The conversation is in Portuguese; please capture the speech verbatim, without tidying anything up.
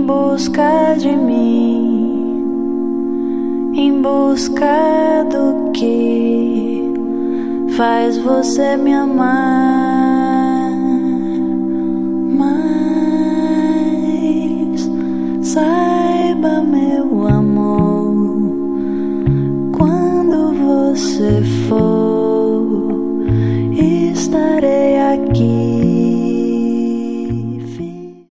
busca de mim, em busca do que faz você me amar.